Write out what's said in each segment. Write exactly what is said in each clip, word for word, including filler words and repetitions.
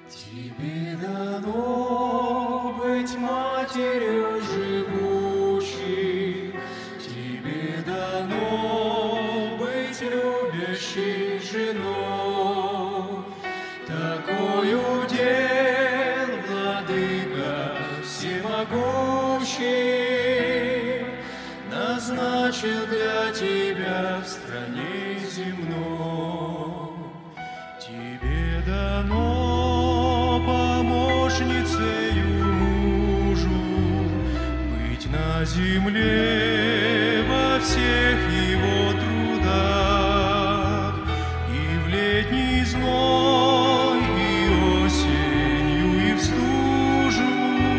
Тебе дано быть матерью живущих, Тебе дано быть любящей женой. Такой удел, Владыка всемогущий, назначил для тебя в стране земной. Тебе дано помощницею мужу быть на земле во всех его трудах, и в летний зной, и осенью, и в стужу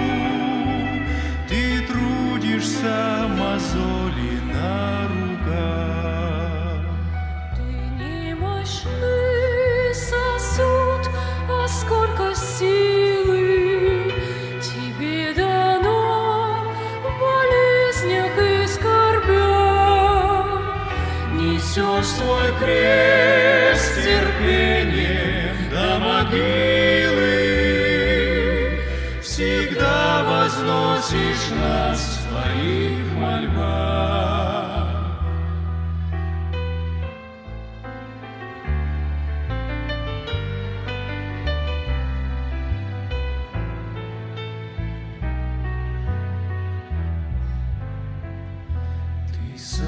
ты трудишься, мозоли на руках. Ты немощный сосуд, а сколько силы тебе дано в болезнях и скорбях. Несешь свой крест терпением до могилы, всегда возносишь нас в твоих мольбах. Ты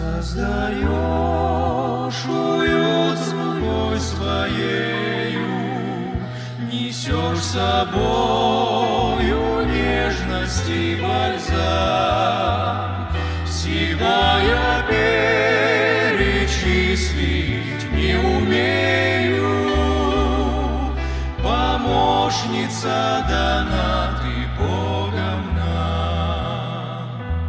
создаешь уют судьбой своею, несешь с собою нежность и бальзам. Всего я перечислить не умею, помощница дана ты Богом нам.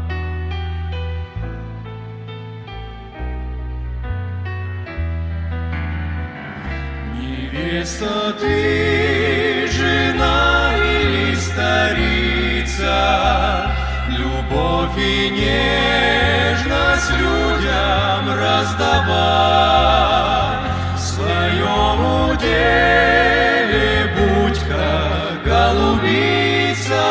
Невеста ты, жена или старица, любовь и нежность людям раздавай. В своем уделе будь как голубица,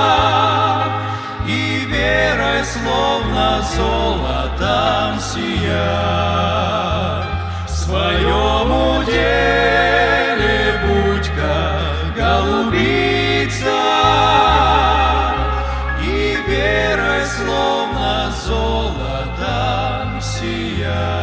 и верой словно золотом сияй. В своем уделе будь как голубица, и верой словно золотом сияй.